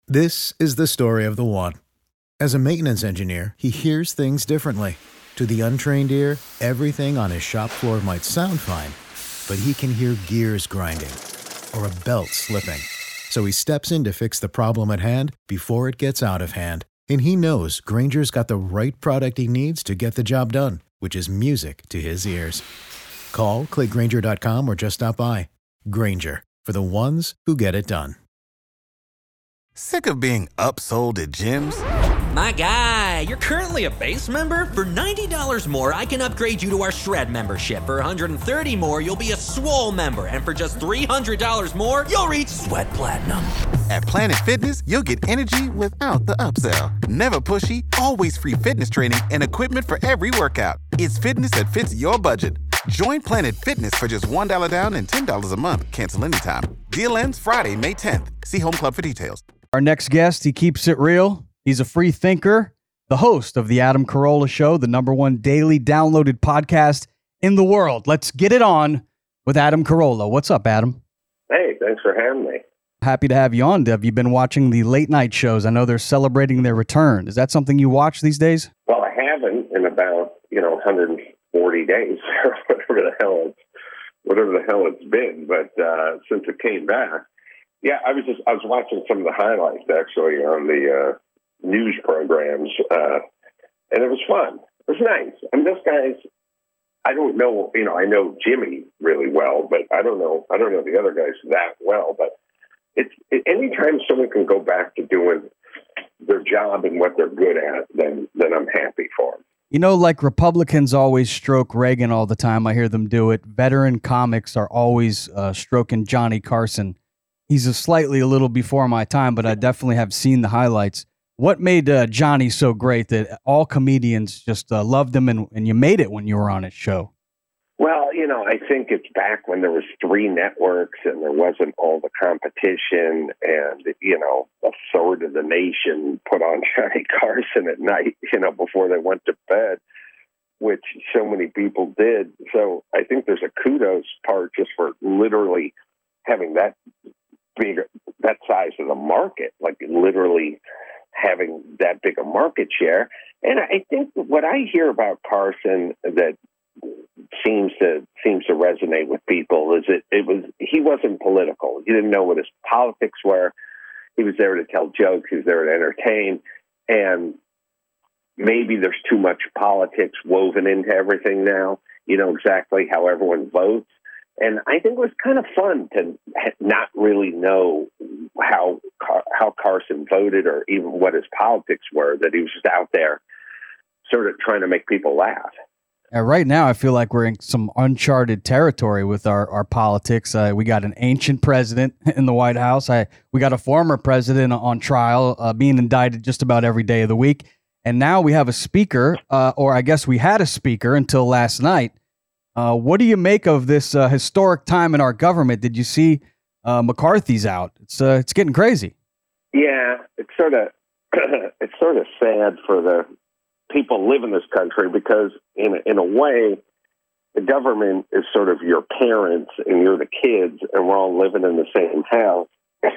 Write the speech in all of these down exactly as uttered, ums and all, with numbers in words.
This is the story of the one. As a maintenance engineer, he hears things differently. To the untrained ear, everything on his shop floor might sound fine, but he can hear gears grinding or a belt slipping. So he steps in to fix the problem at hand before it gets out of hand. And he knows Grainger's got the right product he needs to get the job done, which is music to his ears. Call, click Grainger dot com, or just stop by. Grainger, for the ones who get it done. Sick of being upsold at gyms? My guy, you're currently a base member? For ninety dollars more, I can upgrade you to our Shred membership. For one hundred thirty dollars more, you'll be a Swole member. And for just three hundred dollars more, you'll reach Sweat Platinum. At Planet Fitness, you'll get energy without the upsell. Never pushy, always free fitness training and equipment for every workout. It's fitness that fits your budget. Join Planet Fitness for just one dollar down and ten dollars a month. Cancel anytime. Deal ends Friday, May tenth. See Home Club for details. Our next guest, he keeps it real. He's a free thinker, the host of The Adam Carolla Show, the number one daily downloaded podcast in the world. Let's get it on with Adam Carolla. What's up, Adam? Hey, thanks for having me. Happy to have you on, Dev. You've been watching the late night shows. I know they're celebrating their return. Is that something you watch these days? Well, I haven't in about, you know, one hundred forty days or whatever the hell it's, whatever the hell it's been. But uh, since it came back, yeah, I was just I was watching some of the highlights actually on the uh, news programs, uh, and it was fun. It was nice. I mean, those guys. I don't know. You know, I know Jimmy really well, but I don't know. I don't know the other guys that well. But it's it, anytime someone can go back to doing their job and what they're good at, then then I'm happy for them. You know, like Republicans always stroke Reagan all the time. I hear them do it. Veteran comics are always uh, stroking Johnny Carson. He's a slightly a little before my time, but I definitely have seen the highlights. What made uh, Johnny so great that all comedians just uh, loved him, and, and you made it when you were on his show? Well, you know, I think it's back when there was three networks and there wasn't all the competition, and, you know, a third of the nation put on Johnny Carson at night, you know, before they went to bed, which so many people did. So I think there's a kudos part just for literally having that big, that size of the market, like literally having that big a market share. And I think what I hear about Carson that seems to seems to resonate with people is it it was he wasn't political. He didn't know what his politics were. He was there to tell jokes. He was there to entertain. And maybe there's too much politics woven into everything now. You know exactly how everyone votes. And I think it was kind of fun to not really know how how Carson voted or even what his politics were, that he was just out there sort of trying to make people laugh. Uh, right now, I feel like we're in some uncharted territory with our, our politics. Uh, we got an ancient president in the White House. I We got a former president on trial, uh, being indicted just about every day of the week. And now we have a speaker, uh, or I guess we had a speaker until last night. Uh, what do you make of this uh, historic time in our government? Did you see uh, McCarthy's out? It's uh, it's getting crazy. Yeah, it's sort of it's sort of sad for the people who live in this country because, in in a way, the government is sort of your parents and you're the kids, and we're all living in the same house,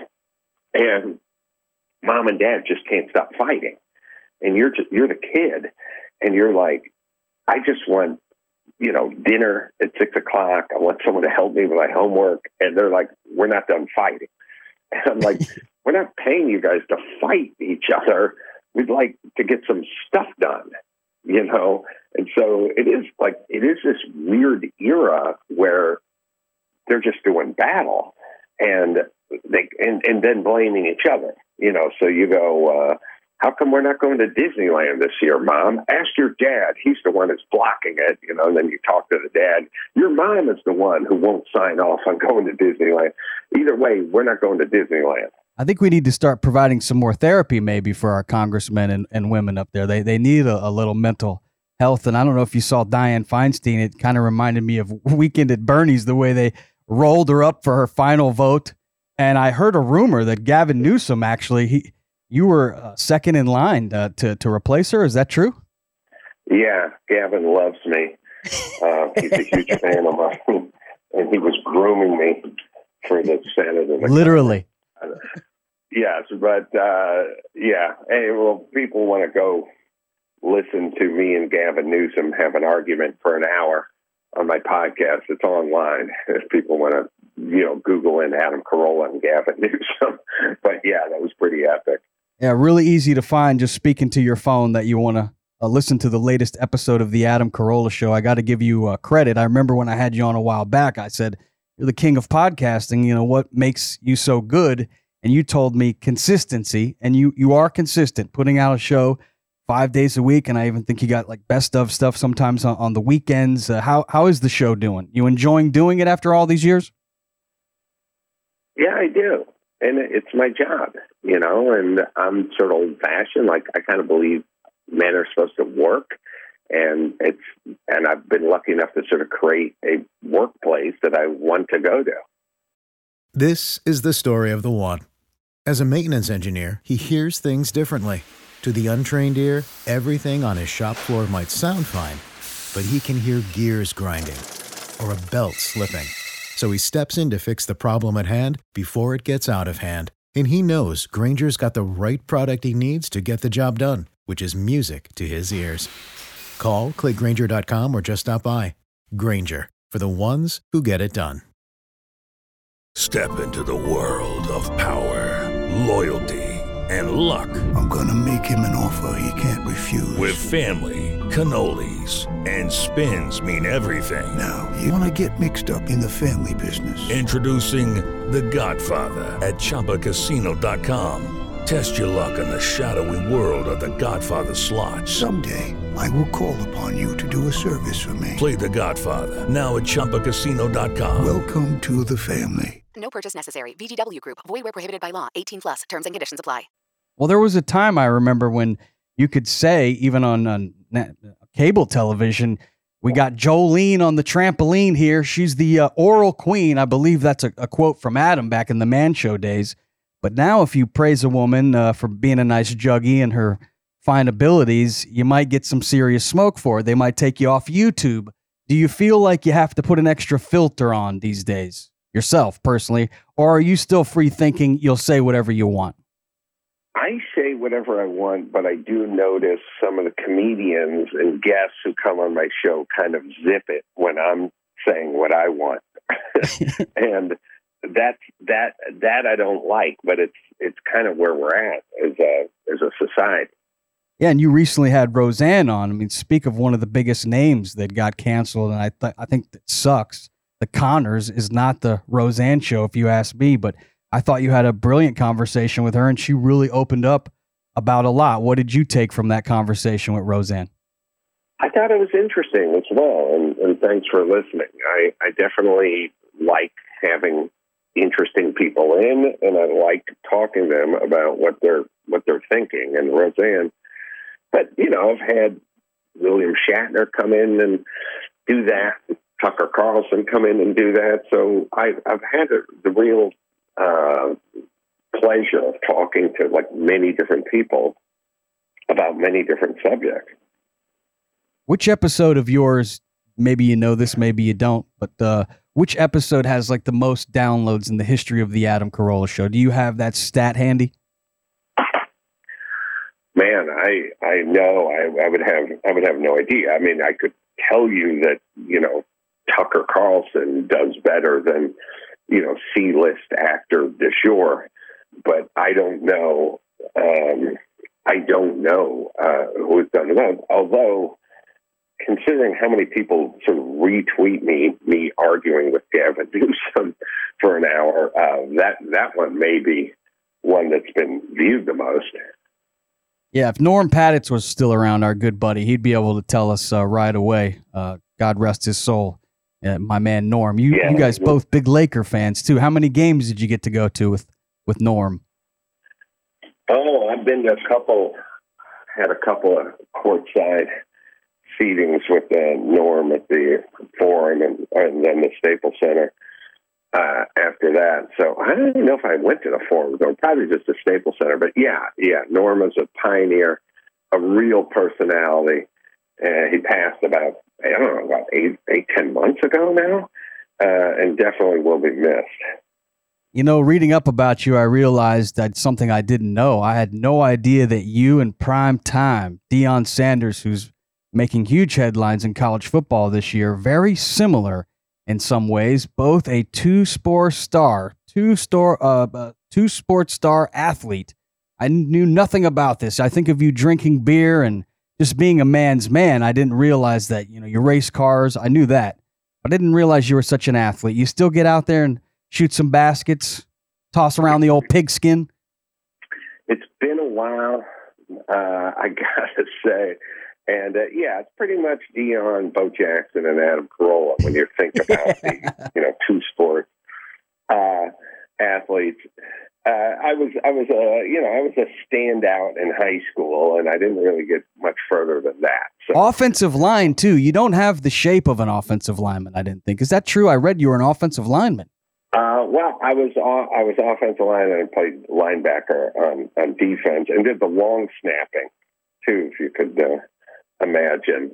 and mom and dad just can't stop fighting, and you're just, you're the kid, and you're like, I just want, you know, dinner at six o'clock. I want someone to help me with my homework. And they're like, we're not done fighting. And I'm like, we're not paying you guys to fight each other. We'd like to get some stuff done, you know? And so it is like, it is this weird era where they're just doing battle and they, and, and then blaming each other, you know? So you go, uh, how come we're not going to Disneyland this year, Mom? Ask your dad. He's the one that's blocking it, you know, and then you talk to the dad. Your mom is the one who won't sign off on going to Disneyland. Either way, we're not going to Disneyland. I think we need to start providing some more therapy maybe for our congressmen and, and women up there. They they need a, a little mental health. And I don't know if you saw Dianne Feinstein. It kind of reminded me of Weekend at Bernie's, the way they rolled her up for her final vote. And I heard a rumor that Gavin Newsom actually, he you were uh, second in line uh, to, to replace her. Is that true? Yeah, Gavin loves me. Uh, he's a huge fan of mine. And he was grooming me for the Senate. And the Literally. yes, but uh, yeah. Hey, well, people want to go listen to me and Gavin Newsom have an argument for an hour on my podcast. It's online if people want to, you know, Google in Adam Carolla and Gavin Newsom. But yeah, that was pretty epic. Yeah, really easy to find just speaking to your phone that you want to uh, listen to the latest episode of the Adam Carolla Show. I got to give you uh, credit. I remember when I had you on a while back, I said, you're the king of podcasting. You know, what makes you so good? And you told me consistency, and you you are consistent, putting out a show five days a week. And I even think you got like best of stuff sometimes on, on the weekends. Uh, how how is the show doing? You enjoying doing it after all these years? Yeah, I do. And it's my job, you know, and I'm sort of old-fashioned. Like, I kind of believe men are supposed to work, and it's and I've been lucky enough to sort of create a workplace that I want to go to. This is the story of the one. As a maintenance engineer, he hears things differently. To the untrained ear, everything on his shop floor might sound fine, but he can hear gears grinding or a belt slipping. So he steps in to fix the problem at hand before it gets out of hand. And he knows Grainger's got the right product he needs to get the job done, which is music to his ears. Call, click Grainger dot com, or just stop by. Grainger, for the ones who get it done. Step into the world of power, loyalty, and luck. I'm gonna make him an offer he can't refuse. With family, cannolis, and spins mean everything. Now, you wanna get mixed up in the family business. Introducing The Godfather at Chumba Casino dot com. Test your luck in the shadowy world of The Godfather slot. Someday, I will call upon you to do a service for me. Play The Godfather, now at Chumba Casino dot com. Welcome to the family. No purchase necessary. V G W Group. Void where prohibited by law. eighteen plus. Terms and conditions apply. Well, there was a time I remember when you could say, even on, on cable television, we got Jolene on the trampoline here. She's the uh, oral queen. I believe that's a, a quote from Adam back in the Man Show days. But now if you praise a woman uh, for being a nice juggie and her fine abilities, you might get some serious smoke for it. They might take you off YouTube. Do you feel like you have to put an extra filter on these days, yourself personally, or are you still free thinking you'll say whatever you want? I say whatever I want, but I do notice some of the comedians and guests who come on my show kind of zip it when I'm saying what I want. And that's that that I don't like, but it's it's kind of where we're at as a as a society. Yeah, and you recently had Roseanne on. I mean, speak of one of the biggest names that got canceled, and I th- I think that sucks. The Connors is not the Roseanne show, if you ask me, but I thought you had a brilliant conversation with her, and she really opened up about a lot. What did you take from that conversation with Roseanne? I thought it was interesting as well, and, and thanks for listening. I, I definitely like having interesting people in, and I like talking to them about what they're what they're thinking. And Roseanne, but you know, I've had William Shatner come in and do that, Tucker Carlson come in and do that. So I, I've had a, the real uh, pleasure of talking to like many different people about many different subjects. Which episode of yours, maybe you know this, maybe you don't, but uh, which episode has like the most downloads in the history of the Adam Carolla Show? Do you have that stat handy? Man, I I know I, I would have I would have no idea. I mean, I could tell you that, you know, Tucker Carlson does better than, you know, C-list actor de jour, but I don't know. Um, I don't know uh, who has done it. Although, considering how many people sort of retweet me, me arguing with Gavin Newsom for an hour, uh, that that one may be one that's been viewed the most. Yeah, if Norm Patitz was still around, our good buddy, he'd be able to tell us uh, right away. Uh, God rest his soul, uh, my man Norm. You, yeah, you guys both big Laker fans too. How many games did you get to go to with with Norm? Oh, I've been to a couple. Had a couple of courtside seatings with uh, Norm at the Forum and, and then the Staples Center uh, after that. So I don't even know if I went to the Forum, though, probably just the Staples Center. But yeah, yeah, Norm was a pioneer, a real personality. Uh, he passed about, I don't know, about eight, eight, ten months ago now, uh, and definitely will be missed. You know, reading up about you, I realized that something I didn't know. I had no idea that you and prime time, Deion Sanders, who's making huge headlines in college football this year, very similar in some ways, both a two-sport star, two-star, uh, uh, two-sport star athlete. I knew nothing about this. I think of you drinking beer and just being a man's man. I didn't realize that, you know, you race cars. I knew that. But I didn't realize you were such an athlete. You still get out there and shoot some baskets, toss around the old pigskin? It's been a while, uh, I gotta say. And, uh, yeah, it's pretty much Deion, Bo Jackson, and Adam Carolla when you think about the, you know, two-sport uh, athletes. Uh, I was, I was, a, you know, I was a standout in high school, and I didn't really get much further than that. So. Offensive line, too. You don't have the shape of an offensive lineman, I didn't think. Is that true? I read you were an offensive lineman. Uh, well, I was I was offensive line and played linebacker on, on defense and did the long snapping, too, if you could uh, imagine.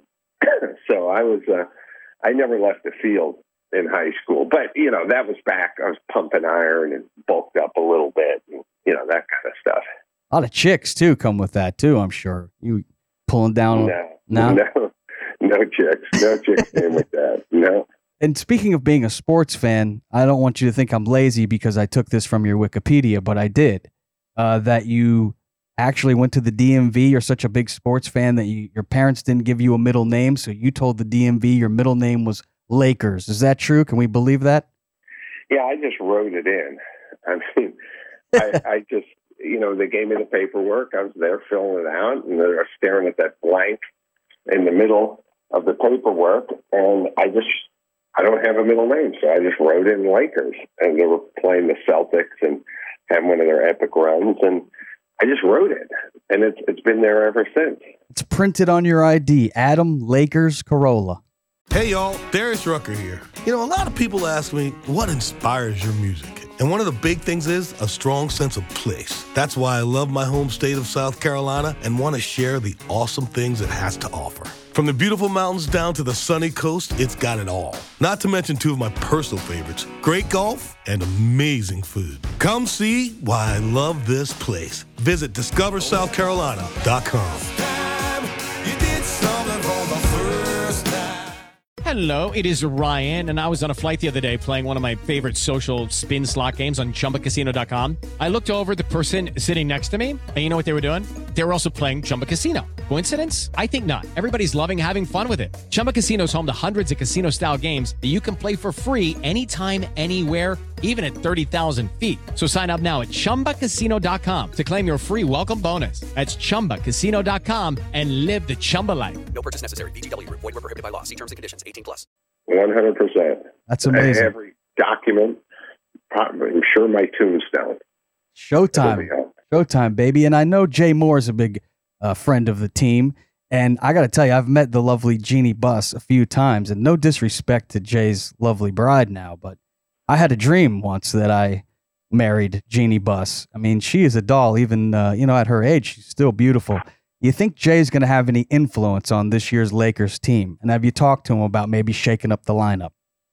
So I was, uh, I never left the field in high school. But, you know, that was back. I was pumping iron and bulked up a little bit, and, you know, that kind of stuff. A lot of chicks, too, come with that, too, I'm sure. You pulling down? No, no, no, no chicks. No chicks came with that. No. And speaking of being a sports fan, I don't want you to think I'm lazy because I took this from your Wikipedia, but I did. Uh, that you actually went to the D M V. You're such a big sports fan that you, your parents didn't give you a middle name, so you told the D M V your middle name was Lakers. Is that true? Can we believe that? Yeah, I just wrote it in. I mean, I, I just, you know, they gave me the paperwork. I was there filling it out, and they were staring at that blank in the middle of the paperwork, and I just... I don't have a middle name, so I just wrote in Lakers. And they were playing the Celtics and had one of their epic runs, and I just wrote it. And it's it's been there ever since. It's printed on your I D, Adam Lakers Carolla. Hey, y'all, Darius Rucker here. You know, a lot of people ask me, what inspires your music? And one of the big things is a strong sense of place. That's why I love my home state of South Carolina and want to share the awesome things it has to offer. From the beautiful mountains down to the sunny coast, it's got it all. Not to mention two of my personal favorites, great golf and amazing food. Come see why I love this place. Visit discover south carolina dot com. Hello, it is Ryan, and I was on a flight the other day playing one of my favorite social spin slot games on chumba casino dot com. I looked over at the person sitting next to me, and you know what they were doing? They were also playing Chumba Casino. Coincidence? I think not. Everybody's loving having fun with it. Chumba Casino is home to hundreds of casino-style games that you can play for free anytime, anywhere, even at thirty thousand feet. So sign up now at chumba casino dot com to claim your free welcome bonus. That's chumba casino dot com and live the Chumba life. No purchase necessary. V G W. Void where prohibited by law. See terms and conditions. eighteen plus. one hundred percent. That's amazing. Every document, I'm sure my tombstone. Showtime. Showtime, baby. And I know Jay Moore is a big uh, friend of the team. And I got to tell you, I've met the lovely Jeannie Buss a few times. And no disrespect to Jay's lovely bride now, but I had a dream once that I married Jeannie Buss. I mean, she is a doll, even, uh, you know, at her age, she's still beautiful. You think Jay's going to have any influence on this year's Lakers team? And have you talked to him about maybe shaking up the lineup?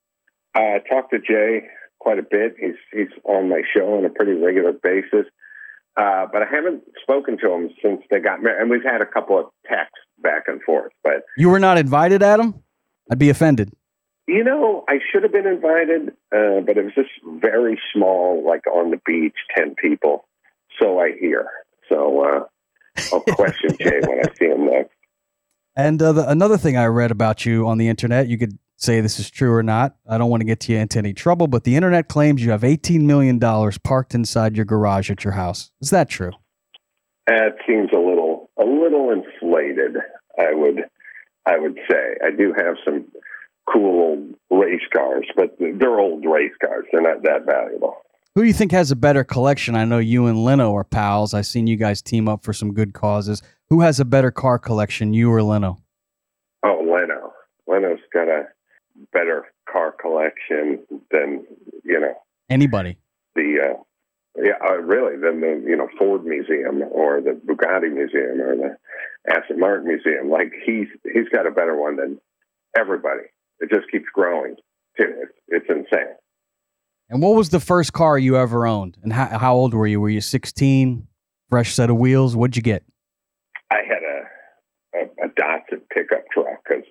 I talked to Jay quite a bit. He's he's on my show on a pretty regular basis. Uh, but I haven't spoken to him since they got married. And we've had a couple of texts back and forth. But you were not invited, Adam? I'd be offended. You know, I should have been invited, uh, but it was just very small, like on the beach, ten people. So I hear. So uh, I'll question Jay when I see him next. And uh, the, another thing I read about you on the internet, you could say this is true or not. I don't want to get you into any trouble, but the internet claims you have eighteen million dollars parked inside your garage at your house. Is that true? That seems a little, a little inflated. I would, I would say. I do have some cool old race cars, but they're old race cars. They're not that valuable. Who do you think has a better collection? I know you and Leno are pals. I've seen you guys team up for some good causes. Who has a better car collection, you or Leno? Oh, Leno. Leno's got a better car collection than, you know. Anybody. The, uh, yeah, uh, really, than the, you know, Ford Museum or the Bugatti Museum or the Aston Martin Museum. Like, he's he's got a better one than everybody. It just keeps growing, too. It's, it's insane. And what was the first car you ever owned? And how, how old were you? Were you sixteen? Fresh set of wheels? What'd you get? I had a, a, a Datsun pickup truck because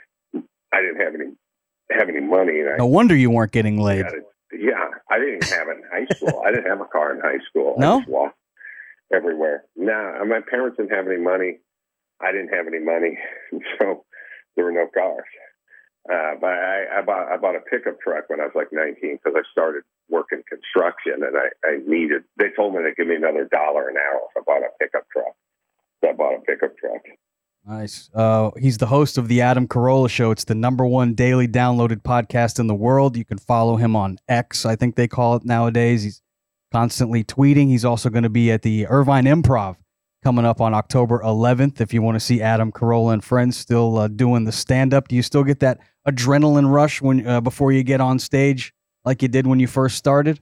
I didn't have any have any money. And I, no wonder you weren't getting laid. Yeah, I didn't even have it in high school. I didn't have a car in high school. No? I just walked everywhere. No, nah, my parents didn't have any money. I didn't have any money, so there were no cars. Uh, but I, I bought I bought a pickup truck when I was like nineteen because I started working construction and I, I needed. They told me to give me another dollar an hour if I bought a pickup truck. So I bought a pickup truck. Nice. Uh, he's the host of the Adam Carolla Show. It's the number one daily downloaded podcast in the world. You can follow him on X, I think they call it nowadays. He's constantly tweeting. He's also going to be at the Irvine Improv coming up on October eleventh. If you want to see Adam Carolla and friends still uh, doing the stand-up, do you still get that adrenaline rush when uh, before you get on stage like you did when you first started?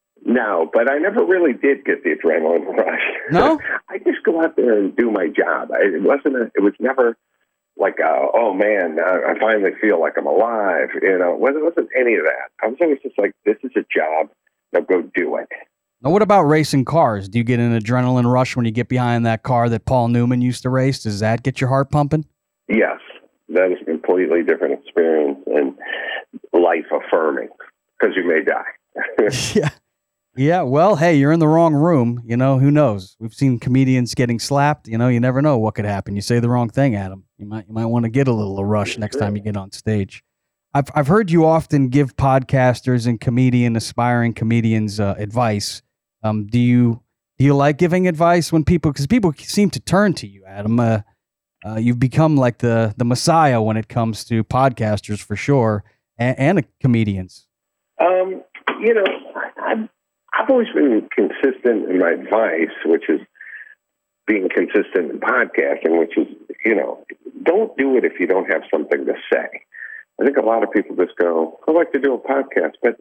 No, but I never really did get the adrenaline rush. No? I just go out there and do my job. I, it wasn't. A, it was never like, uh, oh man, I, I finally feel like I'm alive. You know, it wasn't, it wasn't any of that. I was always just like, this is a job. Now go do it. Now, what about racing cars? Do you get an adrenaline rush when you get behind that car that Paul Newman used to race? Does that get your heart pumping? Yes, that is a completely different experience and life affirming because you may die. yeah. Yeah, well, hey, you're in the wrong room. You know, who knows? We've seen comedians getting slapped. You know, you never know what could happen. You say the wrong thing, Adam. You might you might want to get a little rush next time you get on stage. I've I've heard you often give podcasters and comedian aspiring comedians uh, advice. Um, do you do you like giving advice when people because people seem to turn to you, Adam? Uh, uh, you've become like the the messiah when it comes to podcasters for sure, and, and uh, comedians. Um, you know, I, I've I've always been consistent in my advice, which is being consistent in podcasting, which is, you know, don't do it if you don't have something to say. I think a lot of people just go, I'd like to do a podcast, but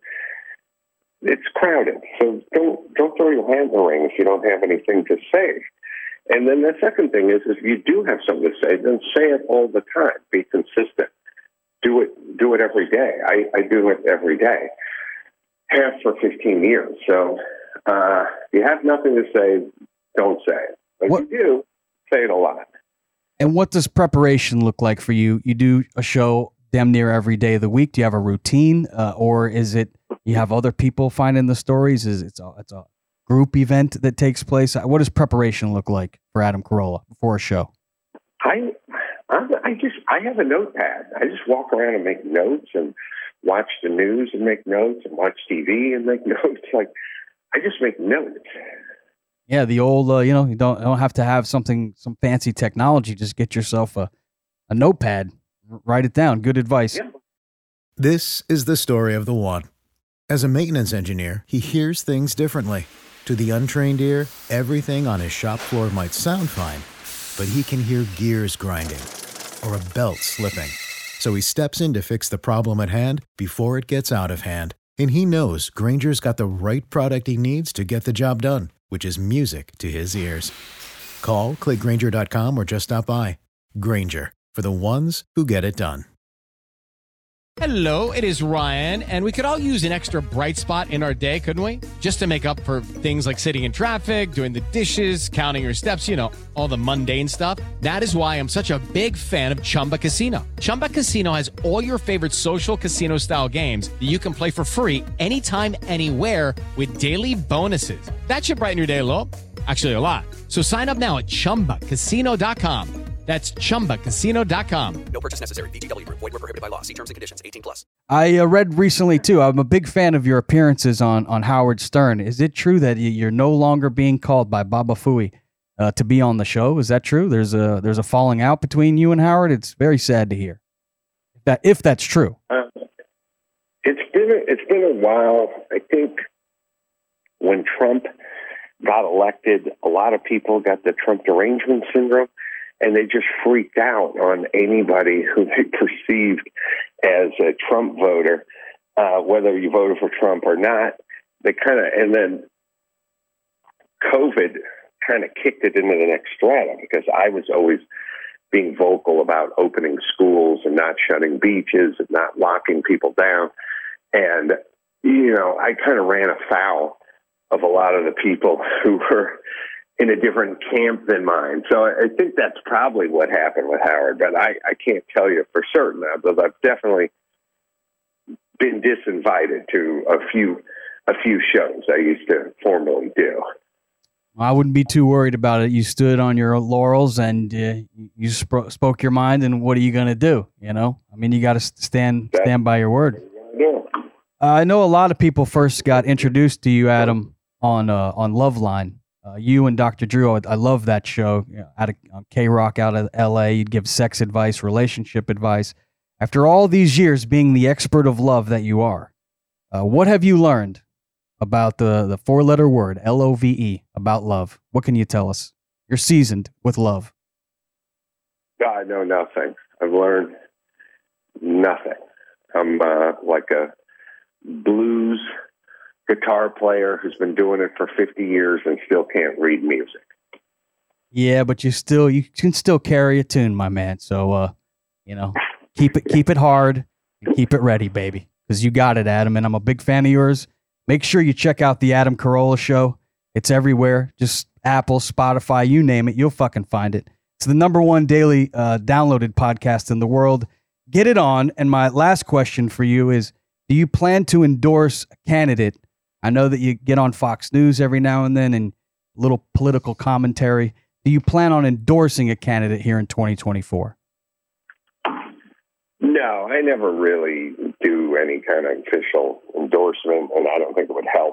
it's crowded. So don't don't throw your hat in the ring if you don't have anything to say. And then the second thing is, if you do have something to say, then say it all the time. Be consistent. Do it do it every day. I, I do it every day. Have for fifteen years. So uh, if you have nothing to say, don't say it. But what, if you do, say it a lot. And what does preparation look like for you? You do a show damn near every day of the week. Do you have a routine, uh, or is it you have other people finding the stories? Is it's a, it's a group event that takes place? What does preparation look like for Adam Carolla before a show? I I just I have a notepad. I just walk around and make notes and watch the news and make notes and watch T V and make notes. Like I just make notes. Yeah, the old, uh, you know, you don't don't have to have something, some fancy technology. Just get yourself a, a notepad, write it down. Good advice. Yeah. This is the story of the one. As a maintenance engineer, he hears things differently. To the untrained ear, everything on his shop floor might sound fine, but he can hear gears grinding or a belt slipping. So he steps in to fix the problem at hand before it gets out of hand. And he knows Grainger's got the right product he needs to get the job done, which is music to his ears. Call, click Grainger dot com, or just stop by. Grainger, for the ones who get it done. Hello, it is Ryan, and we could all use an extra bright spot in our day, couldn't we? Just to make up for things like sitting in traffic, doing the dishes, counting your steps, you know, all the mundane stuff. That is why I'm such a big fan of Chumba Casino. Chumba Casino has all your favorite social casino-style games that you can play for free anytime, anywhere with daily bonuses. That should brighten your day a little. Actually, a lot. So sign up now at chumba casino dot com. That's chumba casino dot com. No purchase necessary. V G W Group. Void where prohibited by law. See terms and conditions. eighteen plus. I uh, read recently, too, I'm a big fan of your appearances on, on Howard Stern. Is it true that you're no longer being called by Baba Fooey uh, to be on the show? Is that true? There's a there's a falling out between you and Howard? It's very sad to hear. If, that, if that's true. Uh, it's been a, it's been a while. I think when Trump got elected, a lot of people got the Trump derangement syndrome. And they just freaked out on anybody who they perceived as a Trump voter, uh, whether you voted for Trump or not. They kind of, and then COVID kind of kicked it into the next strata because I was always being vocal about opening schools and not shutting beaches and not locking people down. And you know, I kind of ran afoul of a lot of the people who were in a different camp than mine. So I think that's probably what happened with Howard, but I, I can't tell you for certain, but I've definitely been disinvited to a few a few shows I used to formerly do. I wouldn't be too worried about it. You stood on your laurels and uh, you sp- spoke your mind, and what are you going to do? You know, I mean, you got to stand That's stand by your word. Yeah. Uh, I know a lot of people first got introduced to you, Adam, on uh, on Loveline. Uh, you and Doctor Drew, I, I love that show. You know, out of on K-Rock out of L A, you'd give sex advice, relationship advice. After all these years being the expert of love that you are, uh, what have you learned about the, the four-letter word, L O V E, about love? What can you tell us? You're seasoned with love. I know nothing. I've learned nothing. I'm uh, like a blues guitar player who's been doing it for fifty years and still can't read music. Yeah, but you still you can still carry a tune, my man. So, uh, you know, keep it keep it hard and keep it ready, baby, because you got it, Adam. And I'm a big fan of yours. Make sure you check out the Adam Carolla Show. It's everywhere. Just Apple, Spotify, you name it, you'll fucking find it. It's the number one daily uh, downloaded podcast in the world. Get it on. And my last question for you is, do you plan to endorse a candidate? I know that you get on Fox News every now and then and little political commentary. Do you plan on endorsing a candidate here in twenty twenty-four? No, I never really do any kind of official endorsement, and I don't think it would help.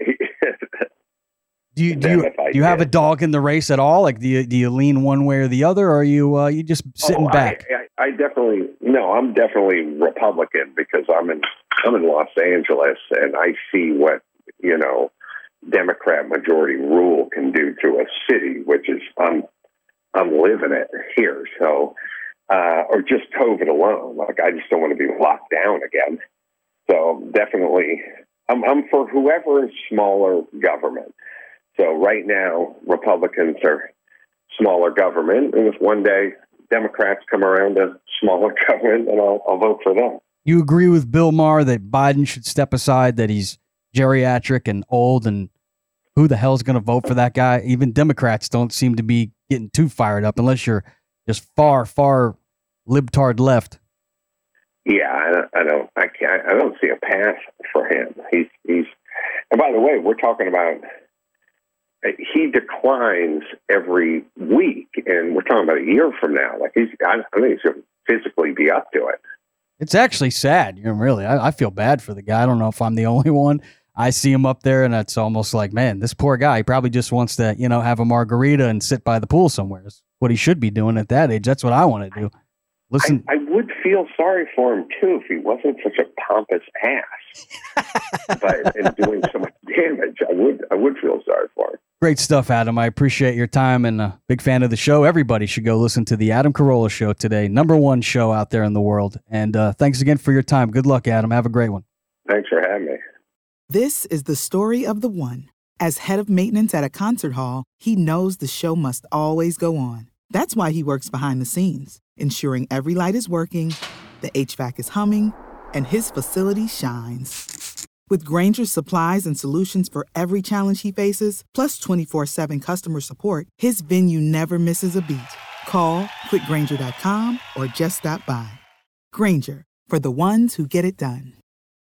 do you do you, do you have a dog in the race at all? Like, do you do you lean one way or the other, or are you uh, you just sitting oh, back? I, I, I definitely no. I'm definitely Republican because I'm in I'm in Los Angeles, and I see what you know Democrat majority rule can do to a city, which is I'm I'm living it here. So. Uh, or just COVID alone. Like, I just don't want to be locked down again. So definitely, I'm, I'm for whoever is smaller government. So right now, Republicans are smaller government. And if one day Democrats come around to smaller government, then I'll, I'll vote for them. You agree with Bill Maher that Biden should step aside, that he's geriatric and old, and who the hell is going to vote for that guy? Even Democrats don't seem to be getting too fired up unless you're just far, far libtard left. Yeah, I don't, I don't, I can't, I don't see a path for him. He's, he's, and by the way, we're talking about, he declines every week, and we're talking about a year from now. Like, he's, I, I think he's going to physically be up to it. It's actually sad. You know, really, I, I feel bad for the guy. I don't know if I'm the only one. I see him up there, and it's almost like, man, this poor guy, he probably just wants to, you know, have a margarita and sit by the pool somewhere. It's what he should be doing at that age. That's what I want to do. Listen, I, I would feel sorry for him, too, if he wasn't such a pompous ass. But in doing so much damage, I would I would feel sorry for him. Great stuff, Adam. I appreciate your time, and a big fan of the show. Everybody should go listen to the Adam Carolla Show today. Number one show out there in the world. And uh, thanks again for your time. Good luck, Adam. Have a great one. Thanks for having me. This is the story of the one. As head of maintenance at a concert hall, he knows the show must always go on. That's why he works behind the scenes, ensuring every light is working, the H V A C is humming, and his facility shines. With Grainger's supplies and solutions for every challenge he faces, plus twenty-four seven customer support, his venue never misses a beat. Call quick grainger dot com or just stop by. Grainger, for the ones who get it done.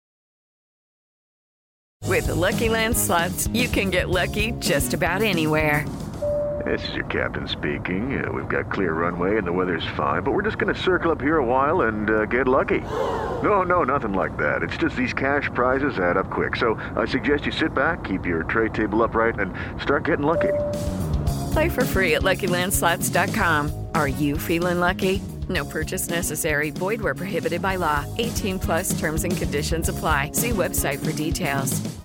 With the Lucky Land Slots, you can get lucky just about anywhere. This is your captain speaking. Uh, we've got clear runway and the weather's fine, but we're just going to circle up here a while and uh, get lucky. No, no, nothing like that. It's just these cash prizes add up quick. So I suggest you sit back, keep your tray table upright, and start getting lucky. Play for free at Lucky Land Slots dot com. Are you feeling lucky? No purchase necessary. Void where prohibited by law. eighteen plus terms and conditions apply. See website for details.